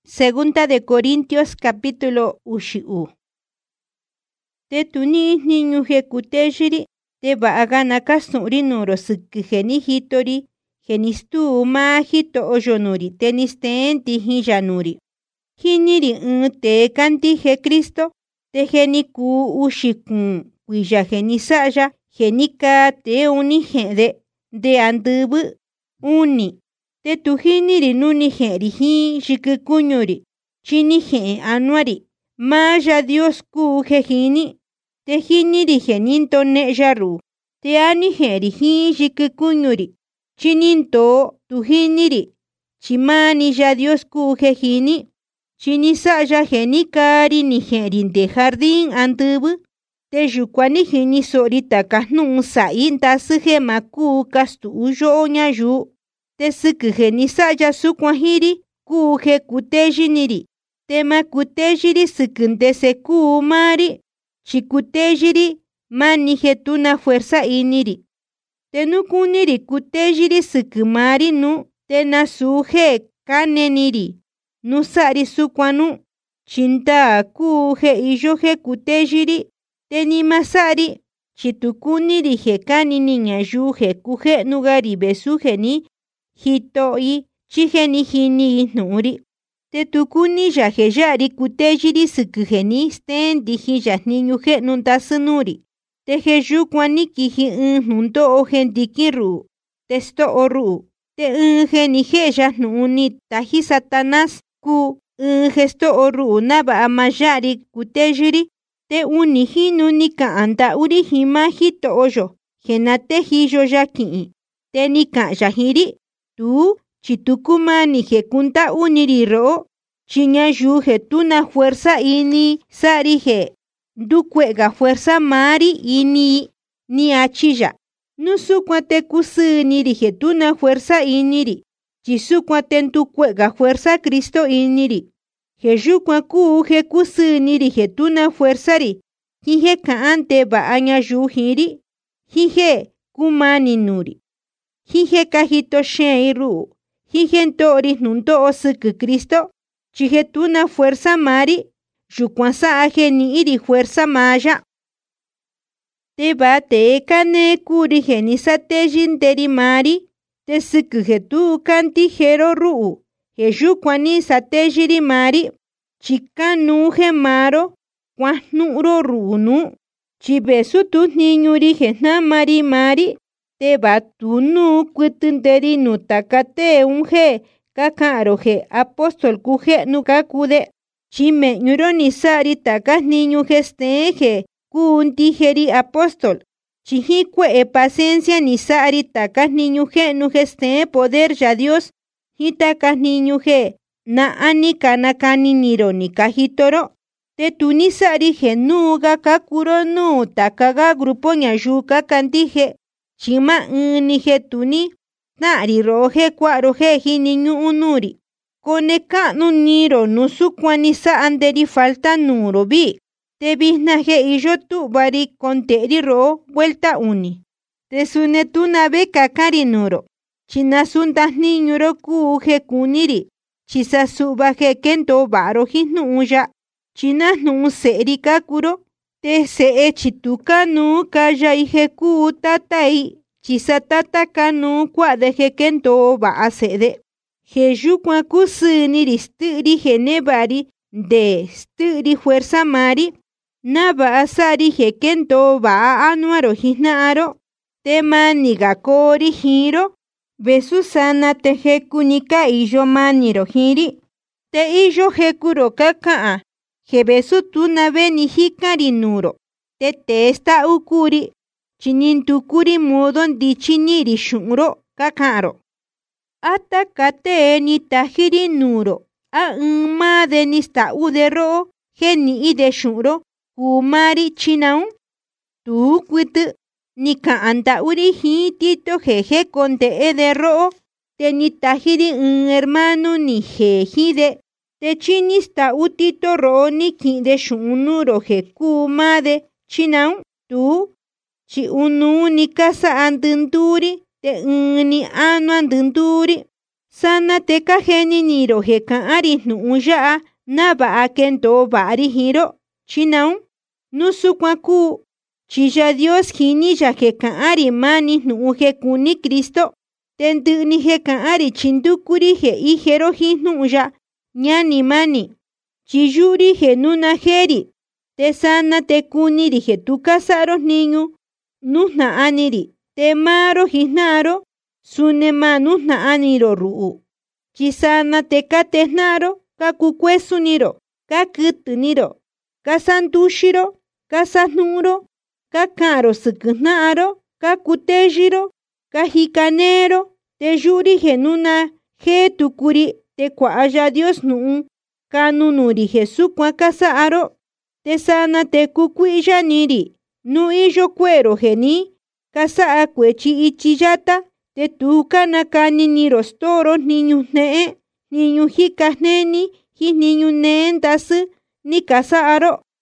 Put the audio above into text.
Segunda de Corintios capítulo 10. Te tuni niñu hekutejiri te baagana kasuri nuro sikgeni hitori genistu ma hito oyonuri tenisten tihiyanuri. Hiniri te kanti he Cristo te geni ku ushikun kuya geni saya genika te uni hede de andubu uni. Te tuhiniri nuni heri hi shikukunyuri chini he anuari maya Dios ku hejini te hiniri geninto ne yaru te ani heri hi shikukunyuri chininto tuhiniri chimani ya Dios ku hejini chini saya genikari ni heri de jardín andubu te yukwani hini sorita kahnu sa inta suje maku kastu uyo nyayu te sikgeni saya sukwahiri ku he kutejiniri te ma kutejiri siknte se ku mari chikutejiri mani hetuna fuerza iniri te nukuniri kutejiri sikmari nu te na suje kaneniri nusari sukwanu chinta ku he iyo he kutejiri te ni masari chitukuniri he kanini nyayu he kuje nugari besujeni hitoi chiheni hini nuri te tukuni ya heyari kutejiri sikgeni stendi hiya niñu he nuntasunuri te heyu kwani kihi nunto ohendikiru te sto oru te geni heya nuni tahi Satanás ku gesto oru naba amayari kutejiri te uni hinuni ka anda uri hima hito oyo genate hiyo yaki te nika yahiri tu chitukumani hekunta uniri ro chiña yu hetuna fuerza ini sari he dukwega fuerza mari ini ni achilla nusukwate kusuniri hetuna fuerza iniri chisukwate ntukwega fuerza Cristo iniri heyukwa ku he kusuniri hetuna fuerza ri hije kaante ba aña yu hiri hije kumani nuri hije kahito sheiru hije ntori nunto osuk Cristo chihetuna fuerza mari yukwansa ajeni iri fuerza maya te ba te kane kuri geni satejin teri mari te sikgetu kanti hero ru hejukwani satejiri mari chikanu he maro kwasnuro runu chibesu tu niñuri gena mari te batunu kutunderi nutakate unje kakaro he apóstol kuje nukakude chime nyuroni sari takas niñu gesteje kuntijeri apóstol chihikwe paciencia ni sari takas niñu ge nu geste poder ya Dios hitakas niñu ge na ani kanakani nironi kahitoro te tuni sari ge nuga kakuro nu takaga grupo nyayuka kantije chima ni he tuni nari roje kwaro he hiniñu unuri kone kanu niro nusukwani sa anderi falta nuro bi te bisna he iyo tu bari konteri ro vuelta uni te sune tu nabe kakari nuro chinasuntas niñuro ku he kuniri chisa suba he kento baro hisnu uya chinas nu seri kakuro te se chituka nu kaya ihe ku tatai chisa tata kanu kwa de he kento ba asede heyu kwa kusuniri sturi genebari de sturi fuerza mari naba asari he kento ba anuaro hisnaaro tema nigakori hiro besusana te he kunika iyo maniro hiri te iyo he kuro kakaa he besu tunabe ni hikari nuro te testa ukuri chinintukuri modon di chiniri shunro kakaro ata kate ni tahiri nuro a ma de ni sta udero geni ide shunro kumari chinaun tu kuitu ni ka anda uri hitito jeje konte edero te ni tahiri hermano ni jejide te chini sta utito ro ni kinde shunuro je kumade chinaun tu chi unu ni casa andunduri te ni anu andunduri Sana te kajeniniro je ka'an ri nu'un ya'a nava'a kendoo va'a ri jin ro. Chi naun nu sukuan kuu, chi Yá Dios jini ya je ka'an ri mani nu'un je kuni Kristo. Te ndɨ'ɨ je ka'an ri chi nduku ri je ije ro jin nu'un ya. Ñani mani, chi yu'u ri je nuna jeri. Te sana te kuni ri je tu kasa'a ro jniñu nujna'ani ri. Te maa ro jijna'a ro, suni maa nujna'ani ro ru'u. Chi sana te katejna'a ro, kakukuesuni ro, kakɨtɨni ro, kasanduxi ro, kasajnu'u ro, kaka'an ro sɨkɨ jna'a ro, kakuteyi ro, kajikanee ro. Te yu'u ri je nuna jee tuku ri, te kua'a Yá Dios nu'un kanu nuu ri je sukuan kasa'a ro. Te sana te kukui'ya-ni ri nu iyo kue'e ro je ni kasa'a kuechi ityi yata. Te tu kanakani ni ro stoo ro jniñu jne'e, jniñu jika jneni, jin jniñu nee ndasɨ ni kasa'a ro.